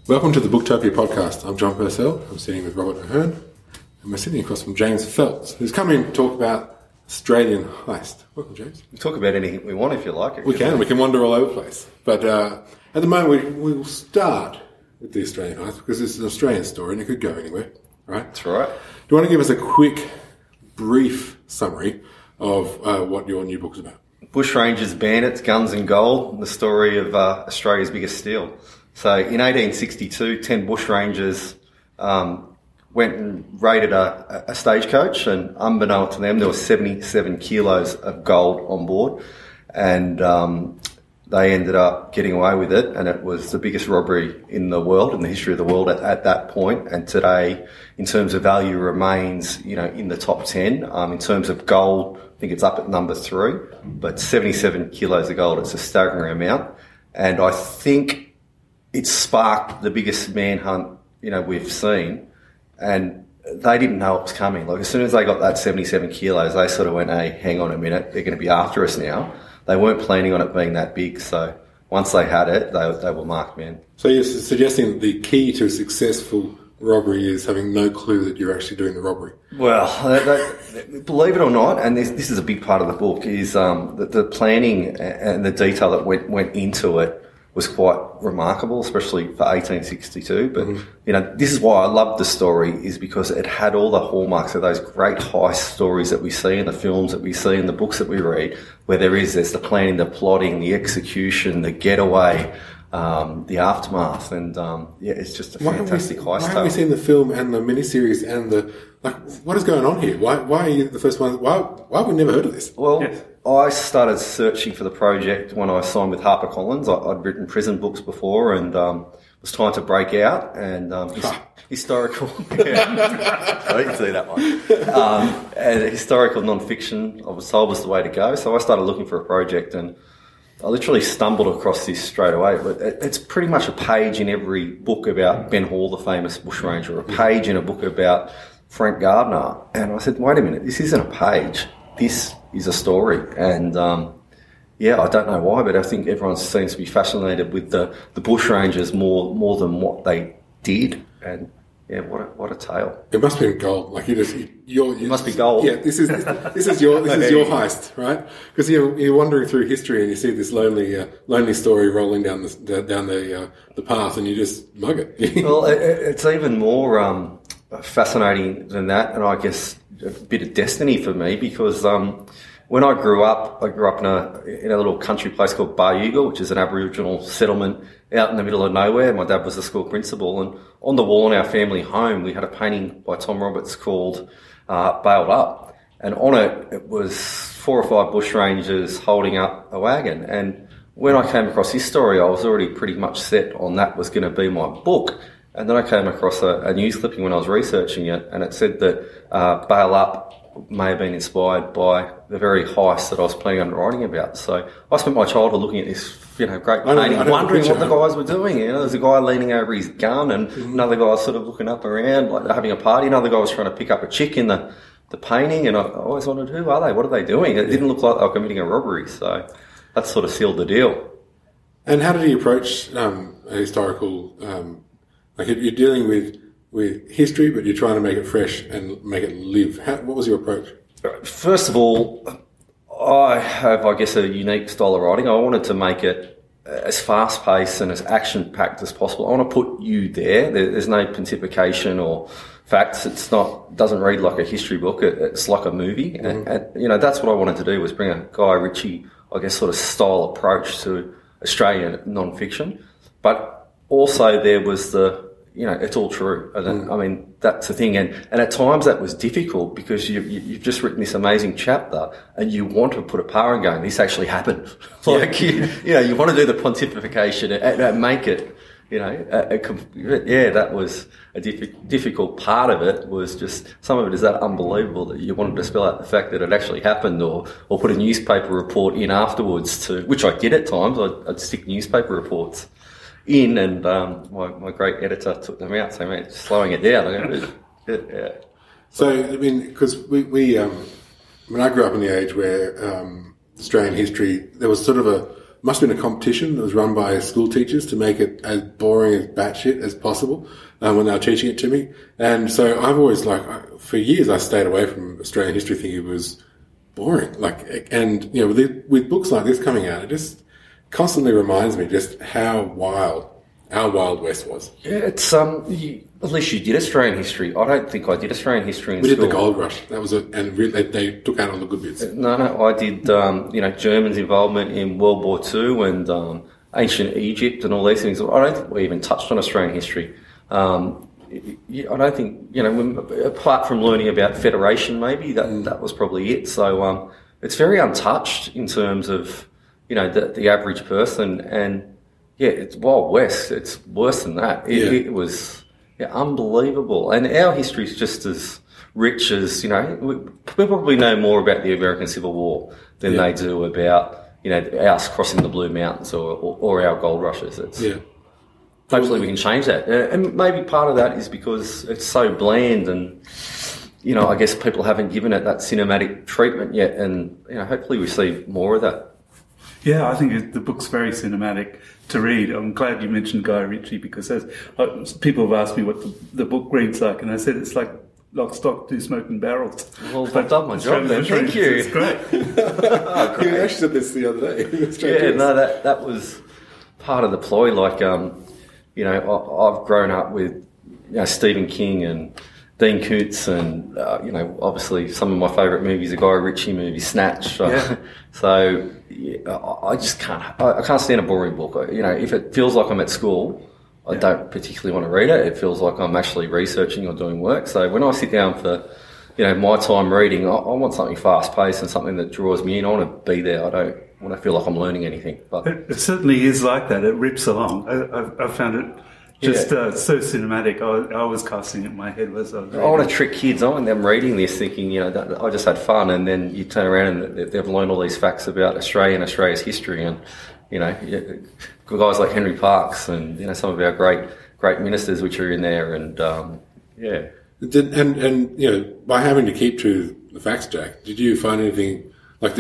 Welcome to the Booktopia podcast. I'm John Purcell. I'm sitting with Robert Ahern, and we're sitting across from James Phelps, who's come in to talk about Australian heist. Welcome, James. We talk about anything we want if you like it. We can wander all over the place. But at the moment, we'll start with the Australian heist because it's an Australian story and it could go anywhere, right? That's right. Do you want to give us a quick, brief summary of what your new book is about? Bushrangers, bandits, guns and gold, the story of Australia's biggest steal. So in 1862, 10 bushrangers went and raided a stagecoach, and unbeknownst to them, there was 77 kilos of gold on board, and they ended up getting away with it, and it was the biggest robbery in the world, in the history of the world at that point. And today, in terms of value, remains, in the top 10. In terms of gold, I think it's up at number 3, but 77 kilos of gold, it's a staggering amount. And I think it sparked the biggest manhunt, we've seen, and they didn't know it was coming. Like, as soon as they got that 77 kilos, they sort of went, hey, hang on a minute, they're going to be after us now. They weren't planning on it being that big, so once they had it, they were marked men. So you're suggesting that the key to a successful robbery is having no clue that you're actually doing the robbery? Well, believe it or not, and this is a big part of the book, is the planning and the detail that went into it was quite remarkable, especially for 1862. But, this is why I love the story, is because it had all the hallmarks of those great heist stories that we see in the films, that we see in the books that we read, where there's the planning, the plotting, the execution, the getaway, the aftermath. And, it's just a fantastic heist. Why have we seen the film and the miniseries and what is going on here? Why are you the first one? Why have we never heard of this? Well, yes. I started searching for the project when I signed with HarperCollins. I'd written prison books before and was trying to break out, and historical... Yeah. I didn't see that one. And historical non-fiction, I was told, was the way to go. So I started looking for a project, and I literally stumbled across this straight away. But it's pretty much a page in every book about Ben Hall, the famous bushranger, or a page in a book about Frank Gardner. And I said, wait a minute, this isn't a page. This is a story. And, I don't know why, but I think everyone seems to be fascinated with the bushrangers more than what they did. And, what a tale. It must be gold. Like it must be gold. Yeah, this is your heist, right? Because you're wandering through history and you see this lonely story rolling down the path, and you just mug it. Well, it's even more fascinating than that, and I guess a bit of destiny for me, because when I grew up in a little country place called Baryuga, which is an Aboriginal settlement out in the middle of nowhere. My dad was the school principal, and on the wall in our family home we had a painting by Tom Roberts called Bailed Up, and on it was 4 or 5 bushrangers holding up a wagon. And when I came across this story, I was already pretty much set on that was going to be my book. And then I came across a news clipping when I was researching it, and it said that Bail Up may have been inspired by the very heist that I was planning on writing about. So I spent my childhood looking at this, great painting, wondering what the guys were doing. There's a guy leaning over his gun, and another guy sort of looking up around, like they're having a party. Another guy was trying to pick up a chick in the painting, and I always wondered, who are they? What are they doing? It didn't look like they were committing a robbery. So that sort of sealed the deal. And how did he approach a historical... you're dealing with history, but you're trying to make it fresh and make it live. What was your approach? First of all, I have, I guess, a unique style of writing. I wanted to make it as fast-paced and as action-packed as possible. I want to put you there. There's no pontification or facts. Doesn't read like a history book. It's like a movie. Mm-hmm. And that's what I wanted to do, was bring a Guy Ritchie, I guess, sort of style approach to Australian non-fiction. But also there was it's all true. I mean, that's the thing. And at times that was difficult, because you've just written this amazing chapter and you want to put a power in going, this actually happened. You want to do the pontification and make it, that was a difficult part of it. Was just, some of it is that unbelievable that you wanted to spell out the fact that it actually happened, or put a newspaper report in afterwards, which I did at times. I'd stick newspaper reports in, and my great editor took them out, saying, "Mate, slowing it down." Yeah. So, I mean, because I grew up in the age where Australian history, there was sort of must have been a competition that was run by school teachers to make it as boring as batshit as possible when they were teaching it to me. And so I've always for years I stayed away from Australian history thinking it was boring. And with books like this coming out, it just constantly reminds me just how wild our Wild West was. Yeah, it's at least you did Australian history. I don't think I did Australian history in school. We did the Gold Rush. That was it, and they took out all the good bits. No, I did. Germans' involvement in World War II and ancient Egypt and all these things. I don't think we even touched on Australian history. I don't think apart from learning about Federation, maybe that was probably it. So it's very untouched in terms of the average person and. Yeah, it's Wild West. It's worse than that. It was unbelievable. And our history is just as rich as, we probably know more about the American Civil War than they do about, us crossing the Blue Mountains or our gold rushes. Hopefully we can change that. And maybe part of that is because it's so bland and, I guess people haven't given it that cinematic treatment yet. And, hopefully we see more of that. Yeah, I think the book's very cinematic to read. I'm glad you mentioned Guy Ritchie because people have asked me what the book reads like, and I said it's like Lock, Stock, Two Smoking Barrels. Well, I've done my job then. Thank you. It's great. You actually said this the other day. That was part of the ploy. I've grown up with Stephen King and Dean Koontz and, obviously some of my favourite movies are Guy Ritchie movies, Snatch. So I just I can't stand a boring book. If it feels like I'm at school, I don't particularly want to read it. It feels like I'm actually researching or doing work. So when I sit down for, my time reading, I want something fast-paced and something that draws me in. I want to be there. I don't want to feel like I'm learning anything. But it certainly is like that. It rips along. I found it just so cinematic. I was casting it in my head as I was reading. I want to trick kids. I want them reading this thinking, I just had fun, and then you turn around and they've learned all these facts about Australia and Australia's history, and guys like Henry Parkes and some of our great ministers which are in there, and by having to keep to the facts, Jack, did you find anything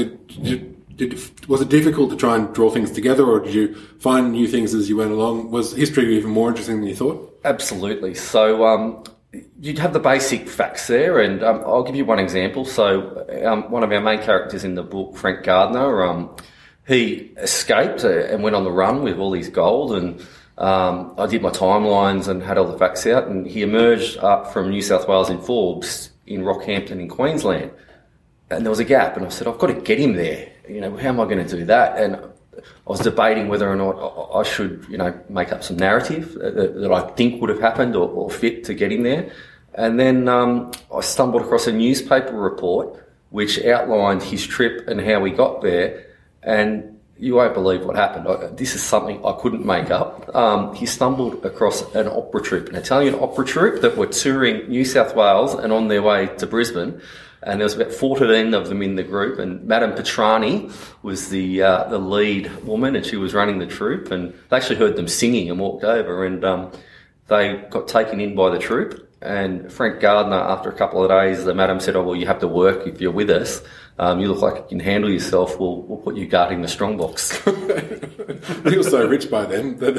was it difficult to try and draw things together, or did you find new things as you went along? Was history even more interesting than you thought? Absolutely. So you'd have the basic facts there, and I'll give you one example. So one of our main characters in the book, Frank Gardner, he escaped and went on the run with all his gold, and I did my timelines and had all the facts out, and he emerged up from New South Wales in Forbes in Rockhampton in Queensland. And there was a gap, and I said, I've got to get him there. How am I going to do that? And I was debating whether or not I should, make up some narrative that I think would have happened or fit to get him there. And then I stumbled across a newspaper report which outlined his trip and how he got there. And you won't believe what happened. This is something I couldn't make up. He stumbled across an opera troupe, an Italian opera troupe that were touring New South Wales and on their way to Brisbane. And there was about 14 of them in the group, and Madame Petrani was the lead woman, and she was running the troupe. And they actually heard them singing and walked over, and they got taken in by the troupe. And Frank Gardner, after a couple of days, the madam said, "Oh well, you have to work if you're with us. You look like you can handle yourself. We'll put you guarding the strong box." He was so rich by then that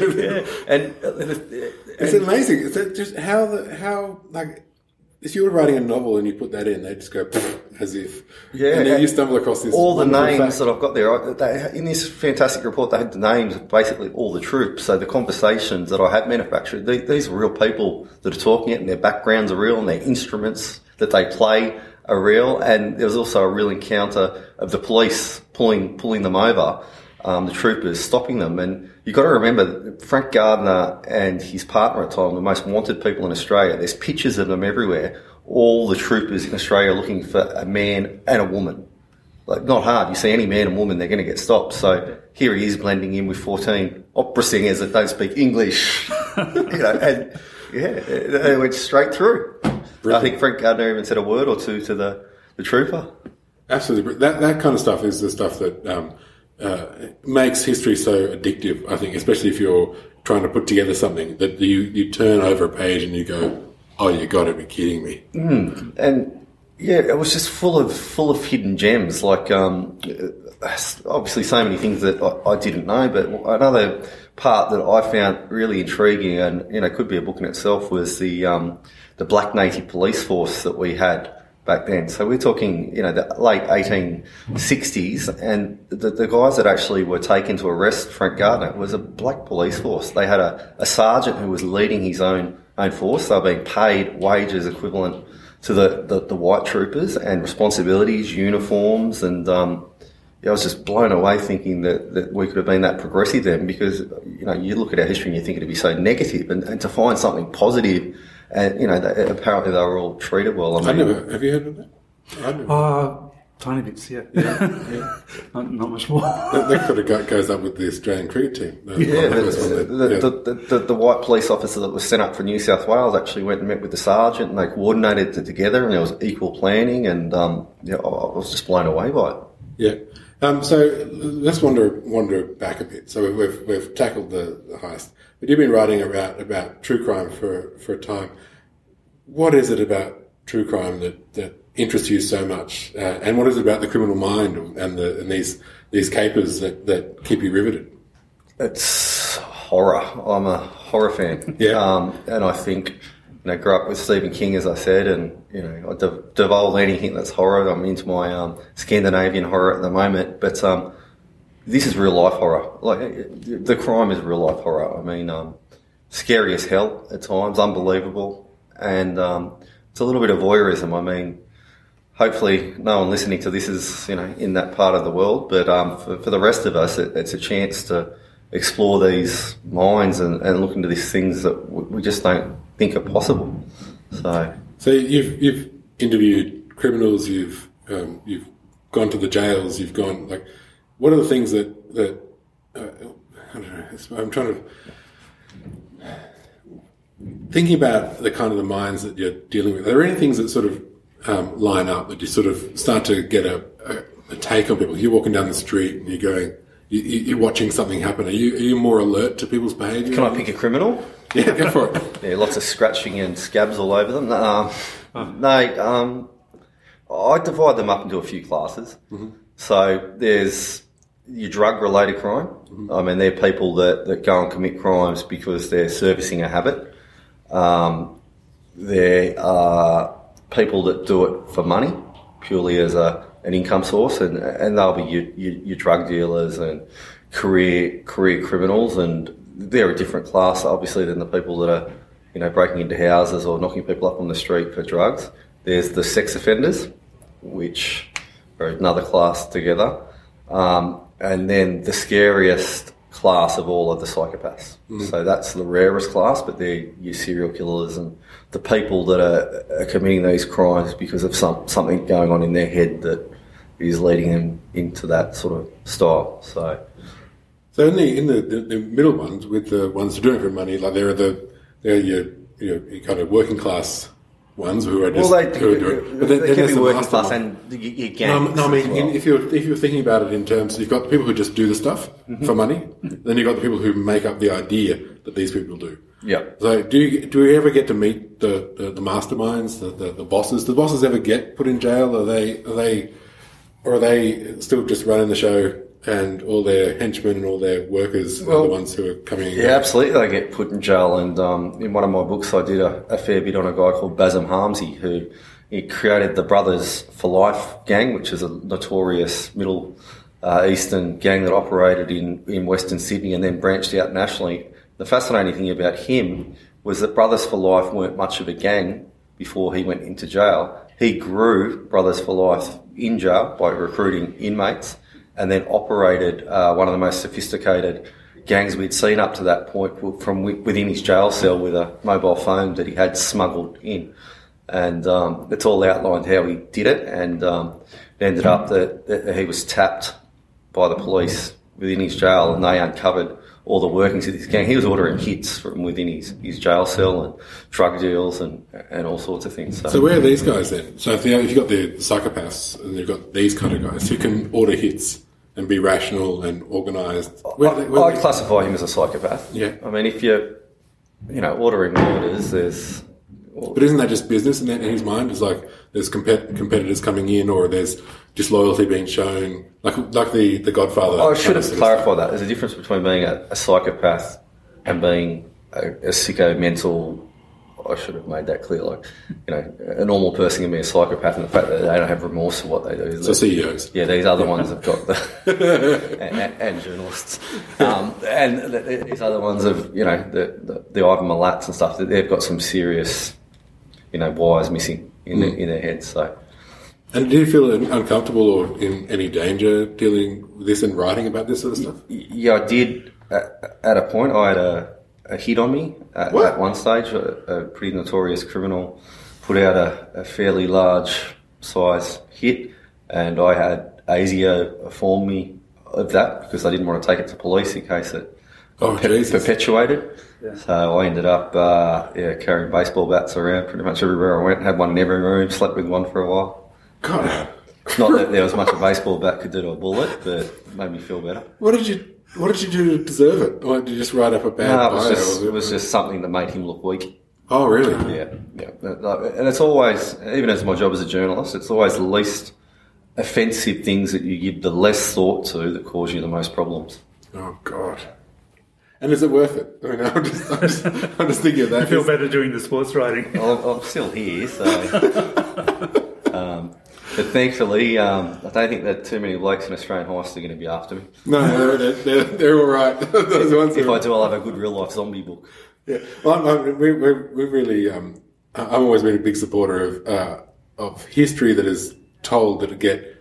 and it's amazing. It's just how if you were writing a novel and you put that in, they just go as if. Yeah. And then you stumble across this. All the names that I've got there, in this fantastic report, they had the names of basically all the troops. So the conversations that I had manufactured, these are real people that are talking it, and their backgrounds are real, and their instruments that they play are real. And there was also a real encounter of the police pulling them over, the troopers stopping them. And you've got to remember, Frank Gardner and his partner at the time, the most wanted people in Australia. There's pictures of them everywhere. All the troopers in Australia are looking for a man and a woman. Not hard. You see any man and woman, they're going to get stopped. So here he is blending in with 14 opera singers that don't speak English. It went straight through. Brilliant. I think Frank Gardner even said a word or two to the trooper. Absolutely. That kind of stuff is the stuff that makes history so addictive, I think, especially if you're trying to put together something that you turn over a page and you go, oh, you got to be kidding me. And yeah, it was just full of hidden gems. obviously so many things that I didn't know, but another part that I found really intriguing and, could be a book in itself was the black native police force that we had back then. So we're talking, the late 1860s, and the guys that actually were taken to arrest Frank Gardner was a black police force. They had a sergeant who was leading his own force. They were being paid wages equivalent to the white troopers, and responsibilities, uniforms, and I was just blown away thinking that we could have been that progressive then, because you look at our history and you think it'd be so negative, and to find something positive, and apparently they were all treated well. Have you heard of that? I never. Tiny bits, yeah. Not much more. That sort of goes up with the Australian cricket team. The white police officer that was sent up for New South Wales actually went and met with the sergeant, and they coordinated it together, and there was equal planning, and I was just blown away by it. Yeah. So let's wander back a bit. So we've tackled the heist, but you've been writing about true crime for a time. What is it about true crime that interests you so much, and what is it about the criminal mind and these capers that keep you riveted? It's horror. I'm a horror fan. Yeah. And I think, grew up with Stephen King, as I said, and I devolve anything that's horror. I'm into my Scandinavian horror at the moment, but this is real life horror. Like, the crime is real life horror. I mean, scary as hell at times, unbelievable, and it's a little bit of voyeurism. I mean, hopefully no one listening to this is, in that part of the world, but for the rest of us, it's a chance to explore these minds and look into these things that we just don't think are possible. So you've interviewed criminals, you've gone to the jails, you've gone, like, what are the things that I don't know, I'm trying to thinking about the kind of the minds that you're dealing with. Are there any things that sort of line up, that you sort of start to get a take on people? You're walking down the street and you're going, you're watching something happen. Are you more alert to people's behaviour? Can I pick a criminal? Yeah, go for it. Yeah, lots of scratching and scabs all over them. I divide them up into a few classes. Mm-hmm. So there's your drug-related crime. Mm-hmm. I mean, they're people that go and commit crimes because they're servicing a habit. There are people that do it for money, purely as an income source, and they'll be your drug dealers and career criminals, and they're a different class, obviously, than the people that are, breaking into houses or knocking people up on the street for drugs. There's the sex offenders, which are another class together, and then the scariest class of all are the psychopaths. Mm. So that's the rarest class, but they're your serial killers and the people that are committing these crimes because of something going on in their head that is leading them into that sort of style. So in the middle ones, with the ones who are doing it for money, like they're your kind of working class ones who are just they can be working class and your gangs. No, I mean, if you're thinking about it in terms, you've got the people who just do the stuff for money, then you've got the people who make up the idea that these people do. Yeah. So do you ever get to meet the masterminds, the bosses? Do the bosses ever get put in jail? Are they still just running the show, and all their henchmen and all their workers are the ones who are coming in? Yeah, absolutely. They get put in jail. And in one of my books, I did a fair bit on a guy called Basim Hamzy, who he created the Brothers for Life gang, which is a notorious Middle Eastern gang that operated in Western Sydney and then branched out nationally. The fascinating thing about him was that Brothers for Life weren't much of a gang before he went into jail. He grew Brothers for Life in jail by recruiting inmates, and then operated one of the most sophisticated gangs we'd seen up to that point from within his jail cell with a mobile phone that he had smuggled in. And it's all outlined how he did it, and it ended up that he was tapped by the police within his jail, and they uncovered all the workings of this gang. He was ordering hits from within his jail cell, and drug deals and all sorts of things. So where are these guys then? So if you've got the psychopaths and you've got these kind of guys who can order hits and be rational and organised. I'd classify him as a psychopath. Yeah. I mean, if you're, ordering murders, there's But isn't that just business in his mind? It's like there's competitors coming in, or there's disloyalty being shown, like the Godfather. I should have clarified that. There's a difference between being a psychopath and being a sicko mental. I should have made that clear. Like, a normal person can be a psychopath, and the fact that they don't have remorse for what they do. So CEOs. Yeah, these other ones have got and journalists, and these other ones have, the Ivan Milats and stuff. They've got some serious, wires missing in their heads. So. And do you feel uncomfortable or in any danger dealing with this and writing about this sort of stuff? Yeah, I did. At a point, I had a hit on me at one stage. A pretty notorious criminal put out a fairly large size hit, and I had ASIO inform me of that because I didn't want to take it to police in case it perpetuated. Yeah. So I ended up carrying baseball bats around pretty much everywhere I went. Had one in every room, slept with one for a while. God. Not that there was much a baseball bat could do to a bullet, but it made me feel better. What did you do to deserve it? Or did you just write up a bad bio? It was just something that made him look weak. Oh, really? Yeah. And it's always, even as my job as a journalist, it's always the least offensive things that you give the less thought to that cause you the most problems. Oh, God. And is it worth it? I mean, I'm just thinking of that. You feel better doing the sports writing. I'm still here, so... But thankfully, I don't think that too many blokes in Australian Heist are going to be after me. No, they're all right. Those ones if I do, I'll have a good real-life zombie book. Yeah, well, we're really... I've always been a big supporter of history that is told that to get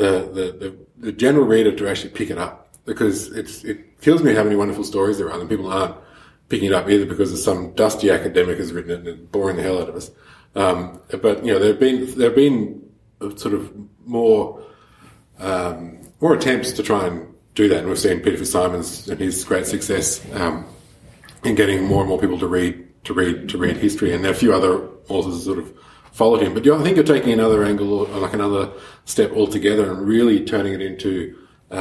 the general reader to actually pick it up, because it kills me how many wonderful stories there are and people aren't picking it up either because some dusty academic has written it and boring the hell out of us. But there have been sort of more attempts to try and do that, and we've seen Peter Fitzsimons and his great success in getting more and more people to read history, and there are a few other authors that sort of followed him. But I think you're taking another angle, or like another step altogether, and really turning it into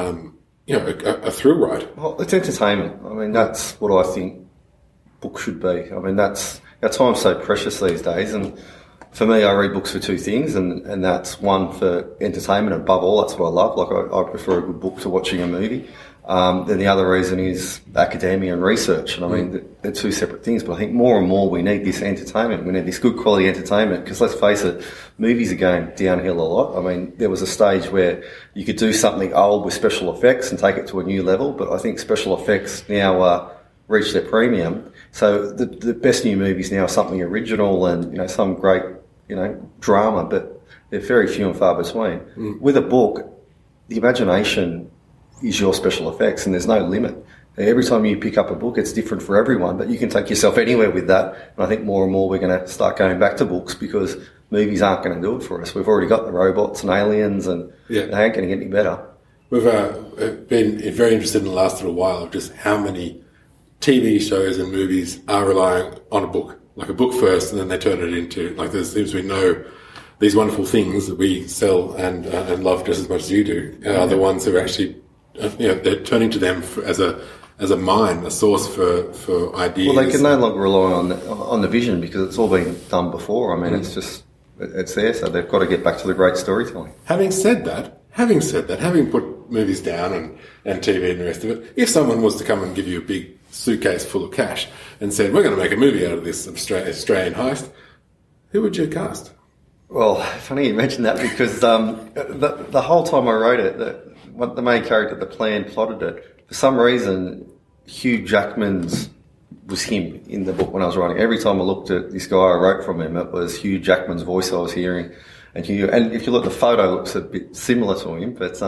a thrill ride. Well, it's entertainment. I mean, that's what I think books should be. I mean, that's our time's so precious these days, and for me, I read books for two things, and that's one for entertainment. Above all, that's what I love. Like I prefer a good book to watching a movie. Then the other reason is academia and research. And I mean, they're two separate things, but I think more and more we need this entertainment. We need this good quality entertainment, because let's face it, movies are going downhill a lot. I mean, there was a stage where you could do something old with special effects and take it to a new level, but I think special effects now reach their premium. So the best new movies now are something original and, some great, drama, but they're very few and far between. With a book, the imagination is your special effects, and there's no limit. Every time you pick up a book, it's different for everyone, but you can take yourself anywhere with that. And I think more and more we're going to start going back to books, because movies aren't going to do it for us. We've already got the robots and aliens, and they ain't going to get any better. We've been very interested in the last little while of just how many TV shows and movies are relying on a book. Like a book first, and then they turn it into, like, there seems to be these wonderful things that we sell and love just as much as you do are the ones who are actually, they're turning to them as a mine, a source for ideas. Well, they can no longer rely on the vision, because it's all been done before. I mean, it's there, so they've got to get back to the great storytelling. Having said that, having put movies down and TV and the rest of it, if someone was to come and give you a big suitcase full of cash and said, we're going to make a movie out of this Australian heist, who would you cast? Well, funny you mentioned that, because the whole time I wrote it, the main character, the plan, plotted it, for some reason, Hugh Jackman's was him in the book when I was writing. Every time I looked at this guy I wrote from him, it was Hugh Jackman's voice I was hearing. And if you look, the photo looks a bit similar to him, but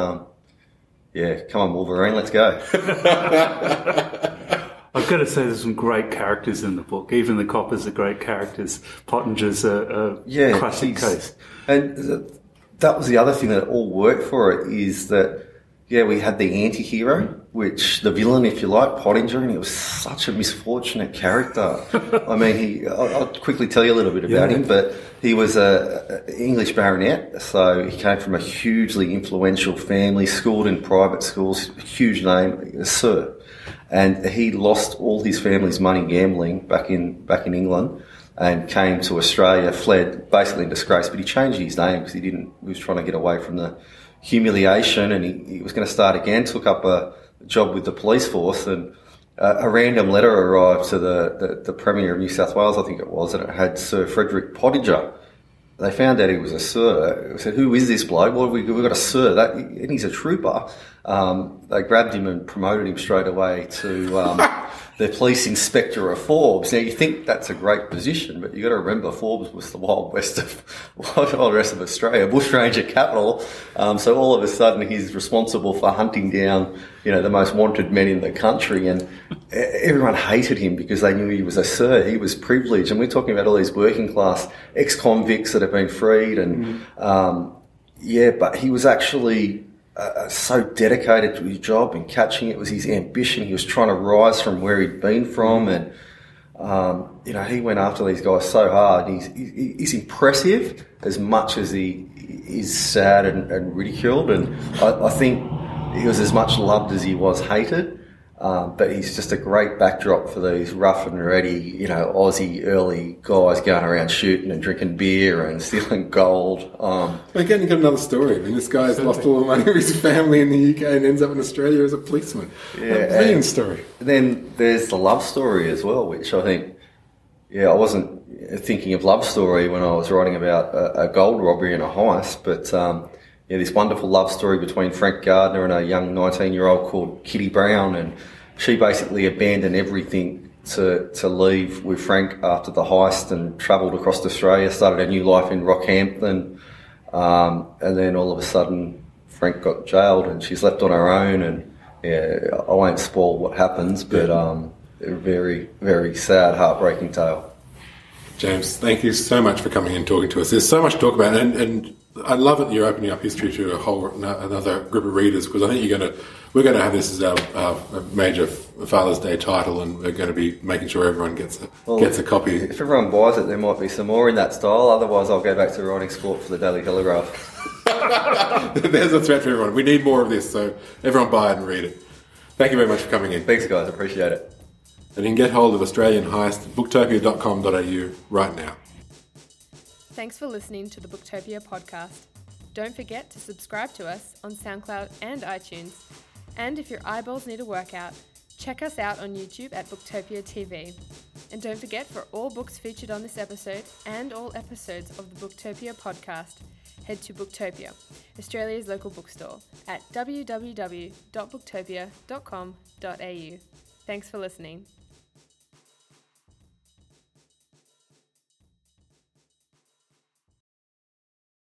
come on, Wolverine, let's go. I've got to say, there's some great characters in the book. Even the coppers are great characters. Pottinger's a classic case. And that was the other thing that all worked for it, is that, we had the anti-hero, which the villain, if you like, Pottinger, and he was such a misfortunate character. I mean, I'll quickly tell you a little bit about him, but he was an English baronet, so he came from a hugely influential family, schooled in private schools, huge name, a Sir. And he lost all his family's money gambling back in England, and came to Australia, fled basically in disgrace, but he changed his name because he was trying to get away from the humiliation, and he was going to start again, took up a job with the police force, and a random letter arrived to the Premier of New South Wales, I think it was, and it had Sir Frederick Pottinger. They found out he was a Sir. They said, "Who is this bloke? Well, we've got a Sir, and he's a trooper." They grabbed him and promoted him straight away to the police inspector of Forbes. Now, you think that's a great position, but you've got to remember Forbes was the Wild West of Australia, bushranger capital. So all of a sudden he's responsible for hunting down, the most wanted men in the country, and everyone hated him because they knew he was a Sir. He was privileged, and we're talking about all these working class ex-convicts that have been freed, and but he was actually so dedicated to his job and catching it. Was his ambition. He was trying to rise from where he'd been from, and he went after these guys so hard. He's impressive as much as he is sad and ridiculed, and I think he was as much loved as he was hated. But he's just a great backdrop for these rough and ready, Aussie early guys going around shooting and drinking beer and stealing gold. Again, you got another story. I mean, this guy's lost all the money of his family in the UK and ends up in Australia as a policeman. Yeah, a brilliant story. Then there's the love story as well, which I think, I wasn't thinking of love story when I was writing about a gold robbery and a heist, but this wonderful love story between Frank Gardner and a young 19-year-old called Kitty Brown, and she basically abandoned everything to leave with Frank after the heist and travelled across Australia, started a new life in Rockhampton, and then all of a sudden Frank got jailed and she's left on her own, and I won't spoil what happens, but a very, very sad, heartbreaking tale. James, thank you so much for coming and talking to us. There's so much to talk about, and I love that you're opening up history to another group of readers, because I think we're going to have this as our major Father's Day title, and we're going to be making sure everyone gets a copy. If everyone buys it, there might be some more in that style. Otherwise, I'll go back to writing sport for the Daily Telegraph. There's a threat for everyone. We need more of this, so everyone buy it and read it. Thank you very much for coming in. Thanks, guys. Appreciate it. And you can get hold of Australian Heist at booktopia.com.au right now. Thanks for listening to the Booktopia podcast. Don't forget to subscribe to us on SoundCloud and iTunes. And if your eyeballs need a workout, check us out on YouTube at Booktopia TV. And don't forget, for all books featured on this episode and all episodes of the Booktopia podcast, head to Booktopia, Australia's local bookstore, at www.booktopia.com.au. Thanks for listening.